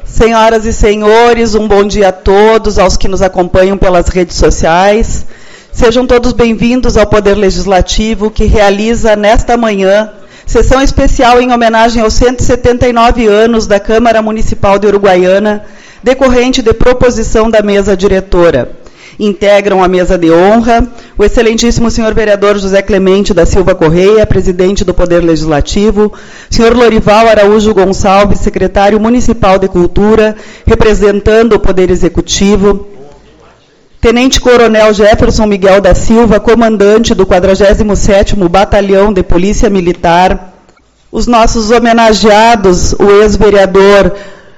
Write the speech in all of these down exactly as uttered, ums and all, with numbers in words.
Senhoras e senhores, um bom dia a todos, aos que nos acompanham pelas redes sociais. Sejam todos bem-vindos ao Poder Legislativo, que realiza nesta manhã sessão especial em homenagem aos cento e setenta e nove anos da Câmara Municipal de Uruguaiana, decorrente de proposição da mesa diretora. Integram a mesa de honra o excelentíssimo senhor vereador José Clemente da Silva Correia, presidente do Poder Legislativo, senhor Lorival Araújo Gonçalves, secretário municipal de Cultura, representando o Poder Executivo, tenente coronel Jefferson Miguel da Silva, comandante do quadragésimo sétimo Batalhão de Polícia Militar, os nossos homenageados, o ex-vereador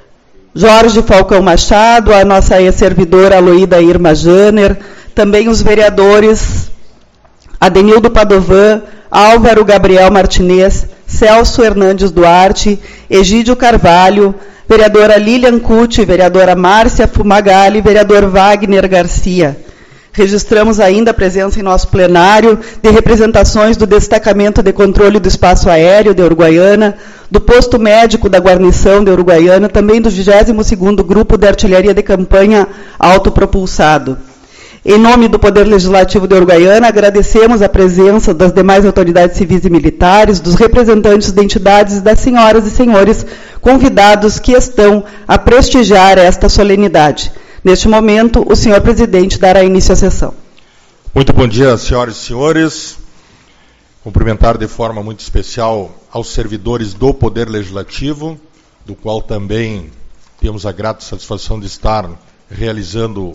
Jorge Falcão Machado, a nossa ex-servidora Aloída Irma Janer, também os vereadores Adenildo Padovan, Álvaro Gabriel Martinez, Celso Hernandes Duarte, Egídio Carvalho, vereadora Lilian Cucci, vereadora Márcia Fumagalli, vereador Wagner Garcia. Registramos ainda a presença em nosso plenário de representações do Destacamento de Controle do Espaço Aéreo de Uruguaiana, do Posto Médico da Guarnição de Uruguaiana, também do vigésimo segundo Grupo de Artilharia de Campanha Autopropulsado. Em nome do Poder Legislativo de Uruguaiana, agradecemos a presença das demais autoridades civis e militares, dos representantes de entidades e das senhoras e senhores convidados que estão a prestigiar esta solenidade. Neste momento, o senhor presidente dará início à sessão. Muito bom dia, senhoras e senhores. Cumprimentar de forma muito especial aos servidores do Poder Legislativo, do qual também temos a grata satisfação de estar realizando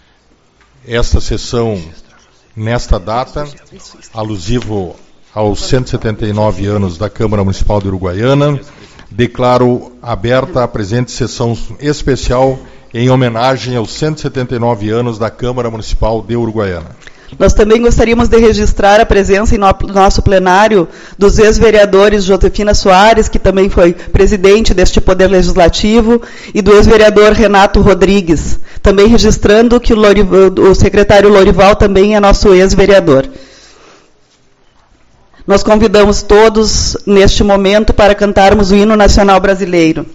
esta sessão nesta data, alusivo aos cento e setenta e nove anos da Câmara Municipal de Uruguaiana. Declaro aberta a presente sessão especial em homenagem aos cento e setenta e nove anos da Câmara Municipal de Uruguaiana. Nós também gostaríamos de registrar a presença em no nosso plenário dos ex-vereadores Josefina Soares, que também foi presidente deste Poder Legislativo, e do ex-vereador Renato Rodrigues, também registrando que o, Lorival, o secretário Lorival também é nosso ex-vereador. Nós convidamos todos, neste momento, para cantarmos o hino nacional brasileiro.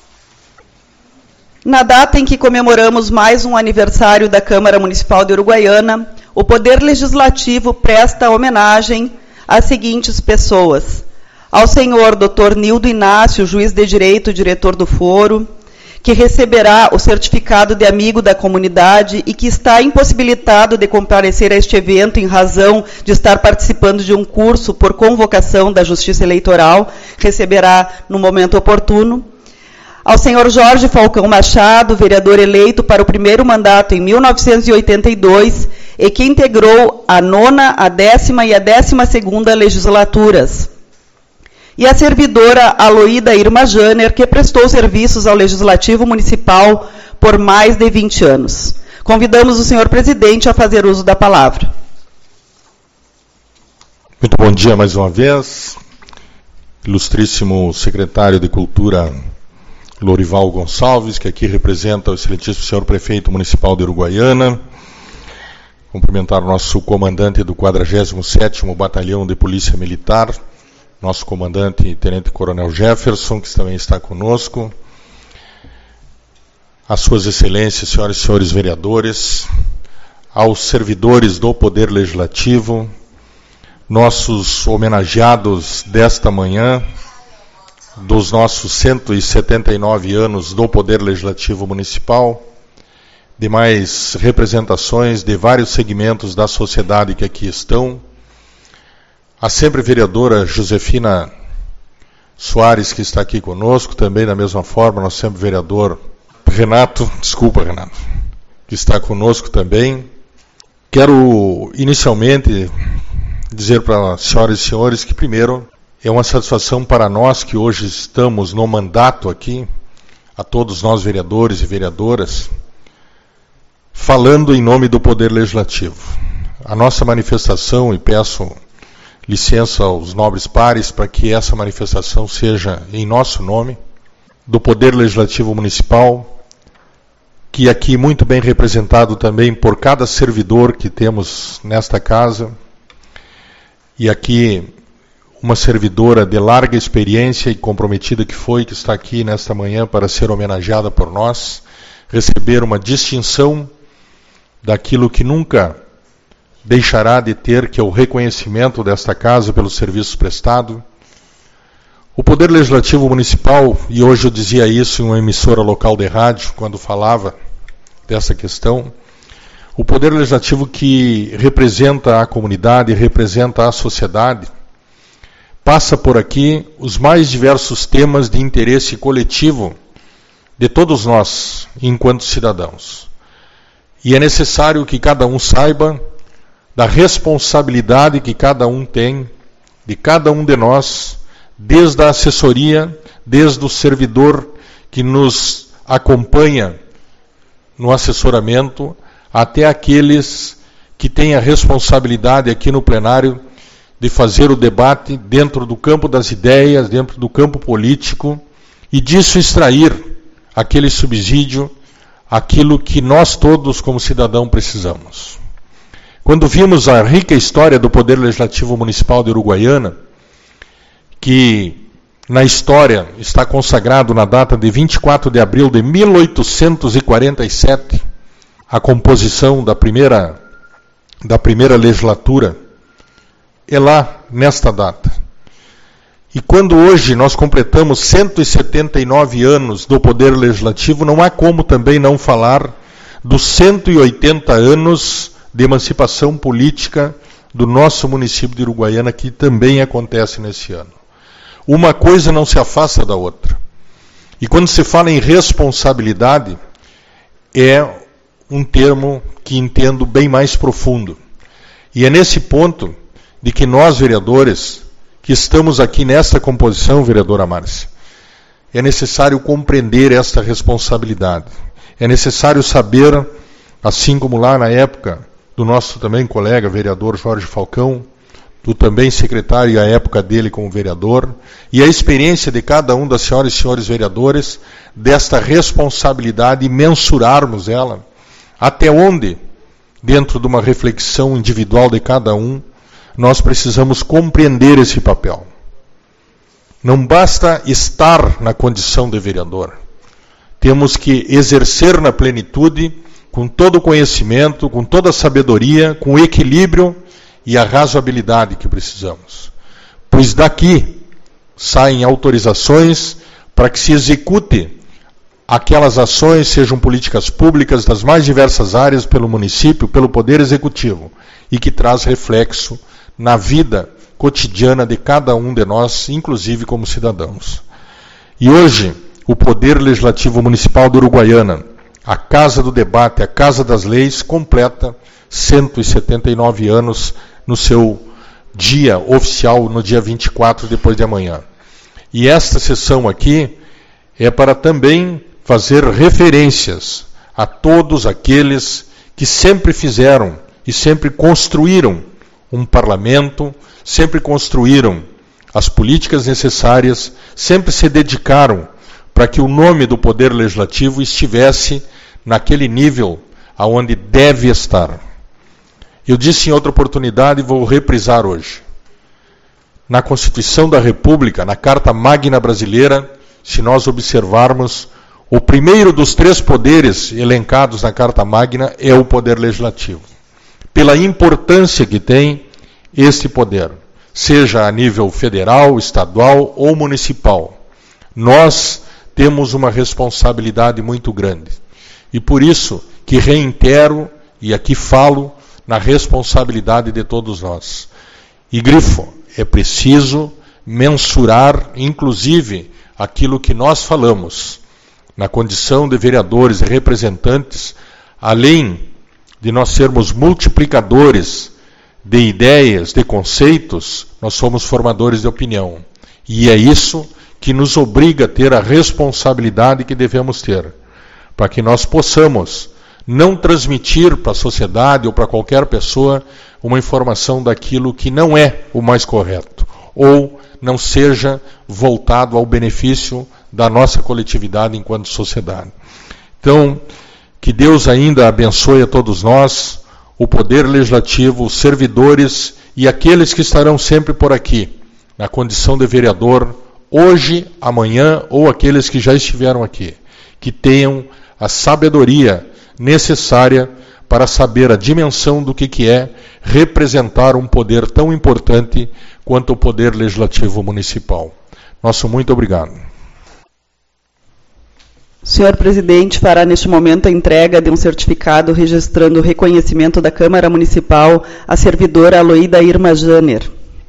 Na data em que comemoramos mais um aniversário da Câmara Municipal de Uruguaiana, o Poder Legislativo presta homenagem às seguintes pessoas: ao senhor doutor Nildo Inácio, juiz de direito, diretor do foro, que receberá o certificado de amigo da comunidade e que está impossibilitado de comparecer a este evento em razão de estar participando de um curso por convocação da Justiça Eleitoral, receberá no momento oportuno. Ao senhor Jorge Falcão Machado, vereador eleito para o primeiro mandato em mil novecentos e oitenta e dois e que integrou a nona, a décima e a décima segunda legislaturas. E a servidora Aloída Irma Janer, que prestou serviços ao Legislativo Municipal por mais de vinte anos. Convidamos o senhor presidente a fazer uso da palavra. Muito bom dia mais uma vez. Ilustríssimo secretário de Cultura Lorival Gonçalves, que aqui representa o excelentíssimo senhor prefeito municipal de Uruguaiana. Cumprimentar o nosso comandante do quadragésimo sétimo Batalhão de Polícia Militar, nosso comandante tenente coronel Jefferson, que também está conosco. As suas excelências, senhoras e senhores vereadores, aos servidores do Poder Legislativo, nossos homenageados desta manhã, dos nossos cento e setenta e nove anos do Poder Legislativo Municipal, demais representações de vários segmentos da sociedade que aqui estão, a sempre vereadora Josefina Soares, que está aqui conosco, também da mesma forma, nosso sempre vereador Renato, desculpa Renato, que está conosco também. Quero inicialmente dizer para as senhoras e senhores que, primeiro, é uma satisfação para nós que hoje estamos no mandato aqui, a todos nós vereadores e vereadoras, falando em nome do Poder Legislativo. A nossa manifestação, e peço licença aos nobres pares para que essa manifestação seja em nosso nome, do Poder Legislativo Municipal, que aqui muito bem representado também por cada servidor que temos nesta casa, e aqui uma servidora de larga experiência e comprometida que foi, que está aqui nesta manhã para ser homenageada por nós, receber uma distinção daquilo que nunca deixará de ter, que é o reconhecimento desta casa pelos serviços prestados. O Poder Legislativo Municipal, e hoje eu dizia isso em uma emissora local de rádio, quando falava dessa questão, o Poder Legislativo que representa a comunidade, representa a sociedade, passa por aqui os mais diversos temas de interesse coletivo de todos nós, enquanto cidadãos. E é necessário que cada um saiba da responsabilidade que cada um tem, de cada um de nós, desde a assessoria, desde o servidor que nos acompanha no assessoramento, até aqueles que têm a responsabilidade aqui no plenário de fazer o debate dentro do campo das ideias, dentro do campo político, e disso extrair aquele subsídio, aquilo que nós todos como cidadão precisamos. Quando vimos a rica história do Poder Legislativo Municipal de Uruguaiana, que na história está consagrado na data de vinte e quatro de abril de mil oitocentos e quarenta e sete, a composição da primeira, da primeira legislatura, é lá nesta data. E quando hoje nós completamos cento e setenta e nove anos do Poder Legislativo, não há como também não falar dos cento e oitenta anos de emancipação política do nosso município de Uruguaiana, que também acontece nesse ano. Uma coisa não se afasta da outra. E quando se fala em responsabilidade, é um termo que entendo bem mais profundo. E é nesse ponto de que nós, vereadores, que estamos aqui nesta composição, vereadora Márcia, é necessário compreender esta responsabilidade. É necessário saber, assim como lá na época do nosso também colega vereador Jorge Falcão, do também secretário e a época dele como vereador, e a experiência de cada um das senhoras e senhores vereadores, desta responsabilidade e mensurarmos ela, até onde, dentro de uma reflexão individual de cada um, nós precisamos compreender esse papel. Não basta estar na condição de vereador. Temos que exercer na plenitude, com todo o conhecimento, com toda a sabedoria, com o equilíbrio e a razoabilidade que precisamos. Pois daqui saem autorizações para que se execute aquelas ações, sejam políticas públicas das mais diversas áreas pelo município, pelo Poder Executivo, e que traz reflexo na vida cotidiana de cada um de nós, inclusive como cidadãos. E hoje, o Poder Legislativo Municipal de Uruguaiana, a Casa do Debate, a Casa das Leis, completa cento e setenta e nove anos no seu dia oficial, no dia vinte e quatro, depois de amanhã. E esta sessão aqui é para também fazer referências a todos aqueles que sempre fizeram e sempre construíram um parlamento, sempre construíram as políticas necessárias, sempre se dedicaram para que o nome do Poder Legislativo estivesse naquele nível aonde deve estar. Eu disse em outra oportunidade e vou reprisar hoje. Na Constituição da República, na Carta Magna Brasileira, se nós observarmos, o primeiro dos três poderes elencados na Carta Magna é o Poder Legislativo. Pela importância que tem este poder, seja a nível federal, estadual ou municipal. Nós temos uma responsabilidade muito grande. E por isso que reitero, e aqui falo, na responsabilidade de todos nós. E grifo, é preciso mensurar, inclusive, aquilo que nós falamos, na condição de vereadores e representantes, além de nós sermos multiplicadores de ideias, de conceitos, nós somos formadores de opinião. E é isso que nos obriga a ter a responsabilidade que devemos ter, para que nós possamos não transmitir para a sociedade ou para qualquer pessoa uma informação daquilo que não é o mais correto, ou não seja voltado ao benefício da nossa coletividade enquanto sociedade. Então, que Deus ainda abençoe a todos nós, o Poder Legislativo, os servidores e aqueles que estarão sempre por aqui, na condição de vereador, hoje, amanhã, ou aqueles que já estiveram aqui, que tenham a sabedoria necessária para saber a dimensão do que, que é representar um poder tão importante quanto o Poder Legislativo Municipal. Nosso muito obrigado. O senhor presidente fará neste momento a entrega de um certificado registrando o reconhecimento da Câmara Municipal à servidora Aloída Irma Janer.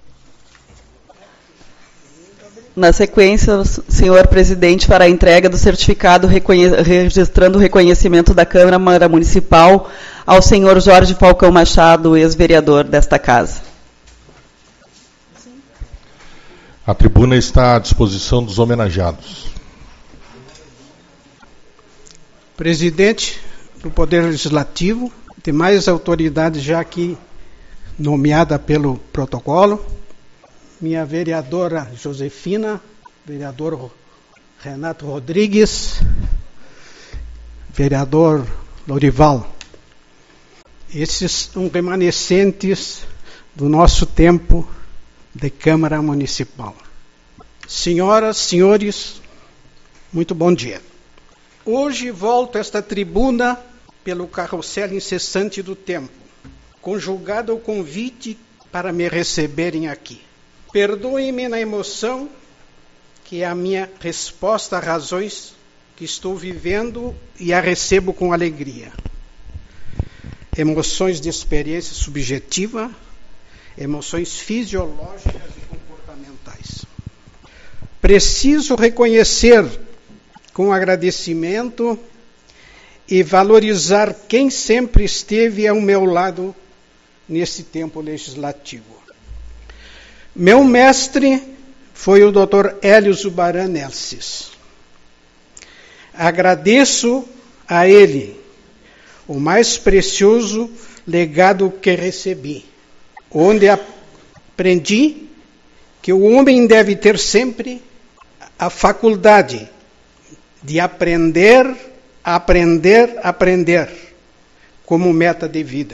Na sequência, o senhor presidente fará a entrega do certificado registrando o reconhecimento da Câmara Municipal ao senhor Jorge Falcão Machado, ex-vereador desta casa. A tribuna está à disposição dos homenageados. Presidente do Poder Legislativo, demais autoridades já aqui nomeada pelo protocolo, minha vereadora Josefina, vereador Renato Rodrigues, vereador Lorival. Esses são remanescentes do nosso tempo de Câmara Municipal. Senhoras, senhores, muito bom dia. Hoje volto a esta tribuna pelo carrossel incessante do tempo, conjugado ao convite para me receberem aqui. Perdoem-me na emoção, que é a minha resposta a razões que estou vivendo e a recebo com alegria. Emoções de experiência subjetiva, emoções fisiológicas e comportamentais. Preciso reconhecer com agradecimento e valorizar quem sempre esteve ao meu lado nesse tempo legislativo. Meu mestre foi o doutor Hélio Zubaran Nelsis. Agradeço a ele o mais precioso legado que recebi, onde aprendi que o homem deve ter sempre a faculdade de aprender, aprender, aprender, como meta de vida.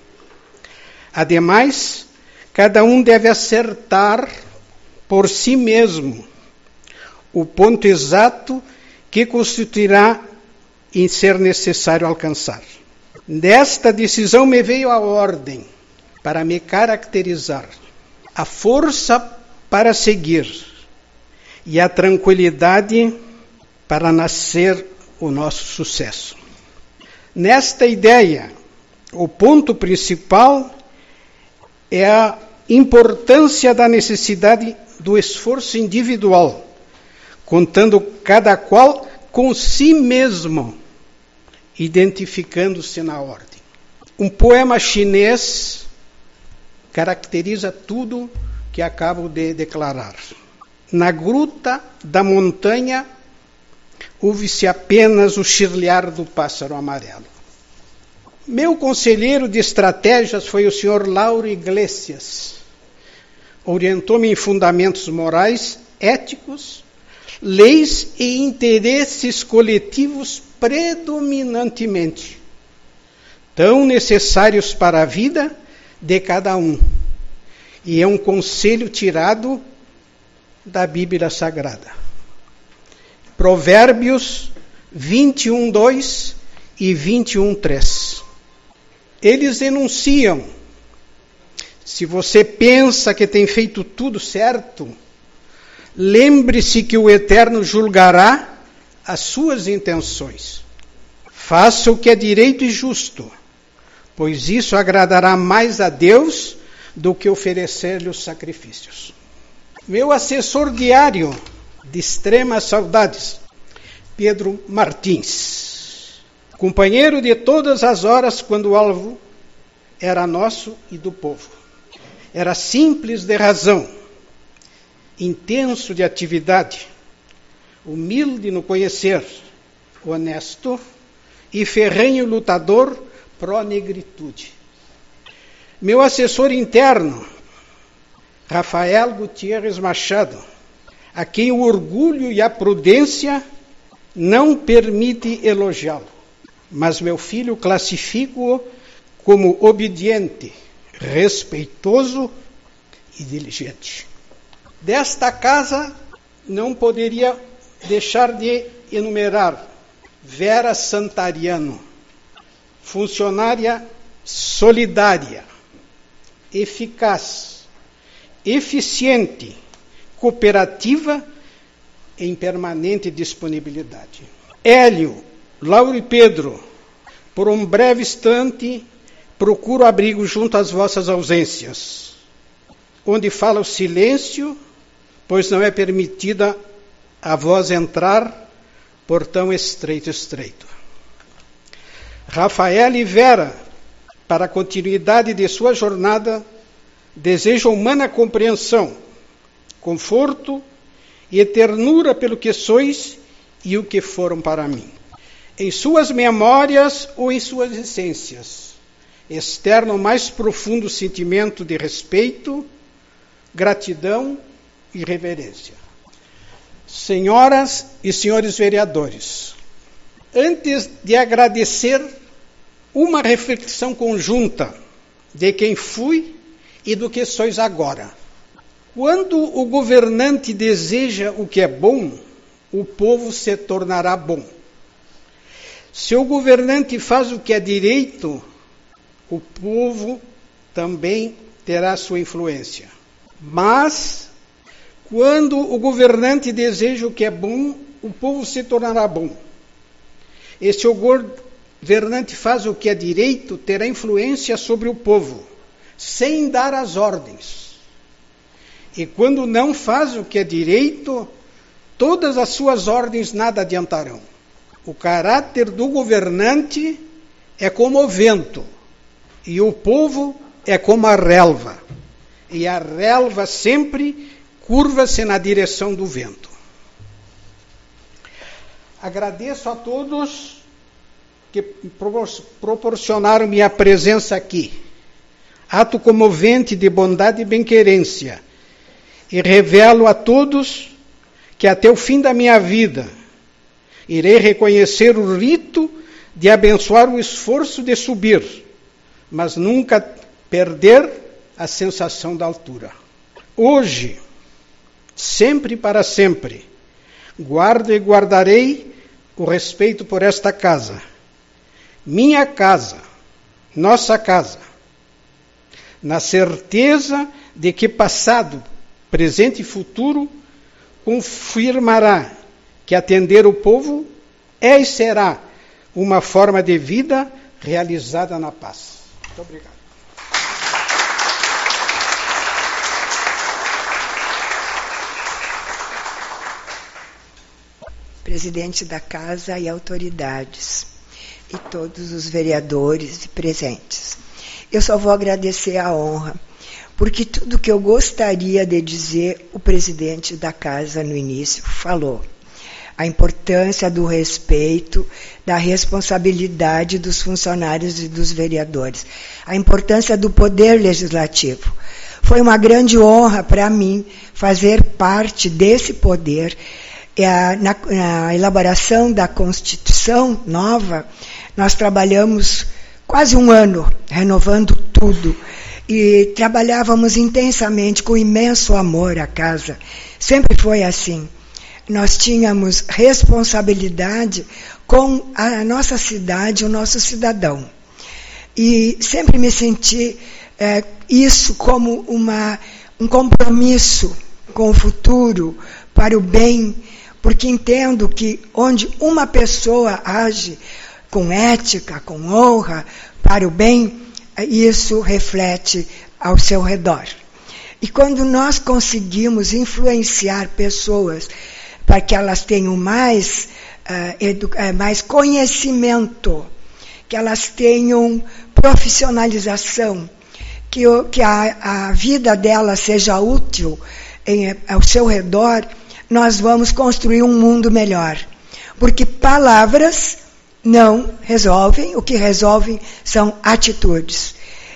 Ademais, cada um deve acertar por si mesmo o ponto exato que constituirá em ser necessário alcançar. Desta decisão me veio a ordem para me caracterizar, a força para seguir e a tranquilidade para nascer o nosso sucesso. Nesta ideia, o ponto principal é a importância da necessidade do esforço individual, contando cada qual com si mesmo, identificando-se na ordem. Um poema chinês caracteriza tudo que acabo de declarar. Na gruta da montanha, ouve-se apenas o chirlear do pássaro amarelo. Meu conselheiro de estratégias foi o senhor Lauro Iglesias. Orientou-me em fundamentos morais, éticos, leis e interesses coletivos predominantemente, tão necessários para a vida de cada um. E é um conselho tirado da Bíblia Sagrada. Provérbios vinte e um, dois e vinte e um, três. Eles denunciam: se você pensa que tem feito tudo certo, lembre-se que o Eterno julgará as suas intenções. Faça o que é direito e justo, pois isso agradará mais a Deus do que oferecer-lhe os sacrifícios. Meu assessor diário de extremas saudades, Pedro Martins, companheiro de todas as horas quando o alvo era nosso e do povo. Era simples de razão, intenso de atividade, humilde no conhecer, honesto e ferrenho lutador pró-negritude. Meu assessor interno, Rafael Gutierrez Machado, a quem o orgulho e a prudência não permite elogiá-lo, mas meu filho classifico-o como obediente, respeitoso e diligente. Desta casa não poderia deixar de enumerar Vera Santariano, funcionária solidária, eficaz, eficiente, cooperativa, em permanente disponibilidade. Hélio, Lauro e Pedro, por um breve instante, procuro abrigo junto às vossas ausências, onde fala o silêncio, pois não é permitida a voz entrar por tão estreito estreito. Rafael e Vera, para a continuidade de sua jornada, desejo humana compreensão, conforto e ternura pelo que sois e o que foram para mim. Em suas memórias ou em suas essências, externa o mais profundo sentimento de respeito, gratidão e reverência. Senhoras e senhores vereadores, antes de agradecer, uma reflexão conjunta de quem fui e do que sois agora. Quando o governante deseja o que é bom, o povo se tornará bom. Se o governante faz o que é direito, o povo também terá sua influência. Mas, quando o governante deseja o que é bom, o povo se tornará bom. E se o governante faz o que é direito, terá influência sobre o povo, sem dar as ordens. E quando não faz o que é direito, todas as suas ordens nada adiantarão. O caráter do governante é como o vento, e o povo é como a relva. E a relva sempre curva-se na direção do vento. Agradeço a todos que proporcionaram minha presença aqui. Ato comovente de bondade e bem-querência. E revelo a todos que até o fim da minha vida irei reconhecer o rito de abençoar o esforço de subir, mas nunca perder a sensação da altura. Hoje, sempre e para sempre, guardo e guardarei o respeito por esta casa, minha casa, nossa casa, na certeza de que passado, presente e futuro, confirmará que atender o povo é e será uma forma de vida realizada na paz. Muito obrigado. Presidente da Casa e autoridades, e todos os vereadores presentes. Eu só vou agradecer a honra, porque tudo que eu gostaria de dizer, o presidente da Casa, no início, falou. A importância do respeito, da responsabilidade dos funcionários e dos vereadores. A importância do poder legislativo. Foi uma grande honra para mim fazer parte desse poder. Na, na elaboração da Constituição nova, nós trabalhamos quase um ano, renovando tudo. E trabalhávamos intensamente, com imenso amor à casa. Sempre foi assim. Nós tínhamos responsabilidade com a nossa cidade, o nosso cidadão. E sempre me senti é, isso como uma, um compromisso com o futuro, para o bem, porque entendo que onde uma pessoa age com ética, com honra, para o bem, isso reflete ao seu redor. E quando nós conseguimos influenciar pessoas para que elas tenham mais, uh, edu- mais conhecimento, que elas tenham profissionalização, que, o, que a, a vida delas seja útil em, ao seu redor, nós vamos construir um mundo melhor. Porque palavras não resolvem, o que resolvem são atitudes.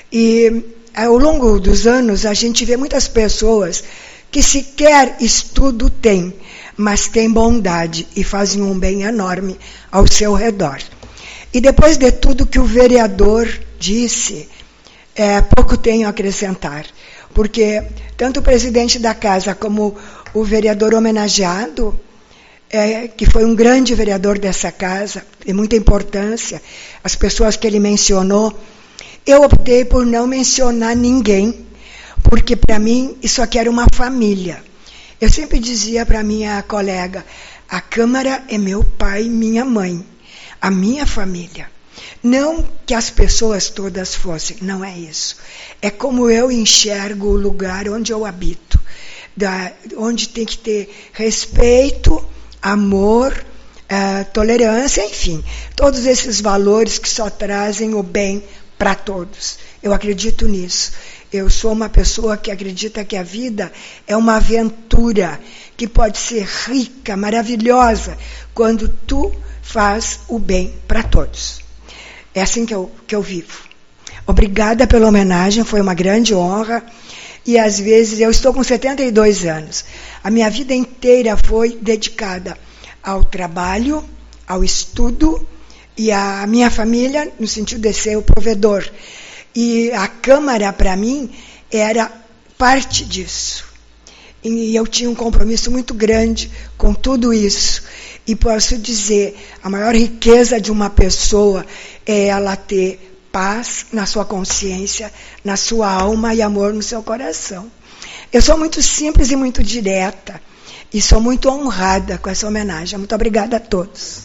E ao longo dos anos a gente vê muitas pessoas que sequer estudo têm, mas têm bondade e fazem um bem enorme ao seu redor. E depois de tudo que o vereador disse, é, pouco tenho a acrescentar, porque tanto o presidente da casa como o vereador homenageado, é, que foi um grande vereador dessa casa, de muita importância, as pessoas que ele mencionou, eu optei por não mencionar ninguém, porque para mim isso aqui era uma família. Eu sempre dizia para minha colega, a Câmara é meu pai e minha mãe, a minha família. Não que as pessoas todas fossem, não é isso. É como eu enxergo o lugar onde eu habito, da, onde tem que ter respeito, amor, uh, tolerância, enfim, todos esses valores que só trazem o bem para todos. Eu acredito nisso. Eu sou uma pessoa que acredita que a vida é uma aventura, que pode ser rica, maravilhosa, quando tu faz o bem para todos. É assim que eu, que eu vivo. Obrigada pela homenagem, foi uma grande honra. E às vezes, eu estou com setenta e dois anos. A minha vida inteira foi dedicada ao trabalho, ao estudo, e a minha família, no sentido de ser o provedor. E a Câmara, para mim, era parte disso. E eu tinha um compromisso muito grande com tudo isso. E posso dizer, a maior riqueza de uma pessoa é ela ter paz na sua consciência, na sua alma e amor no seu coração. Eu sou muito simples e muito direta. E sou muito honrada com essa homenagem. Muito obrigada a todos.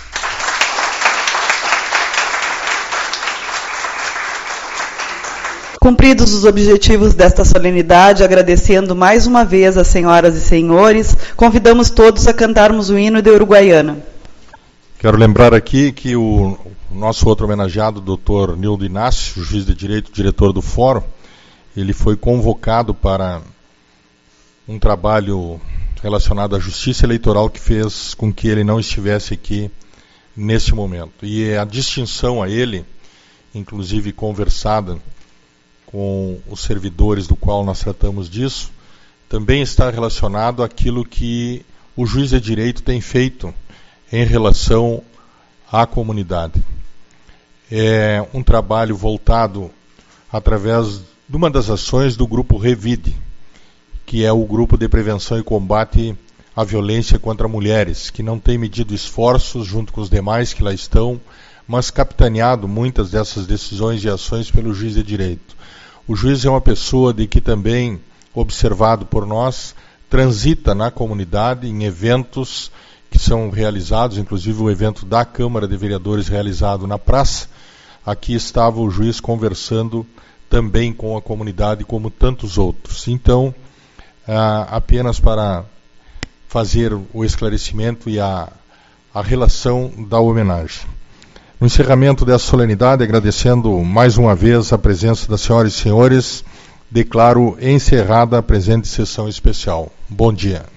Cumpridos os objetivos desta solenidade, agradecendo mais uma vez as senhoras e senhores, convidamos todos a cantarmos o hino de Uruguaiana. Quero lembrar aqui que o nosso outro homenageado, doutor Nildo Inácio, juiz de direito, diretor do Fórum, ele foi convocado para um trabalho relacionado à justiça eleitoral que fez com que ele não estivesse aqui nesse momento. E a distinção a ele, inclusive conversada com os servidores do qual nós tratamos disso, também está relacionado àquilo que o juiz de direito tem feito em relação à comunidade. É um trabalho voltado através de uma das ações do grupo Revide, que é o grupo de prevenção e combate à violência contra mulheres, que não tem medido esforços junto com os demais que lá estão, mas capitaneado muitas dessas decisões e ações pelo juiz de direito. O juiz é uma pessoa de que também, observado por nós, transita na comunidade em eventos que são realizados, inclusive o evento da Câmara de Vereadores realizado na praça. Aqui estava o juiz conversando também com a comunidade, como tantos outros. Então, ah, apenas para fazer o esclarecimento e a, a relação da homenagem. No encerramento dessa solenidade, agradecendo mais uma vez a presença das senhoras e senhores, declaro encerrada a presente sessão especial. Bom dia.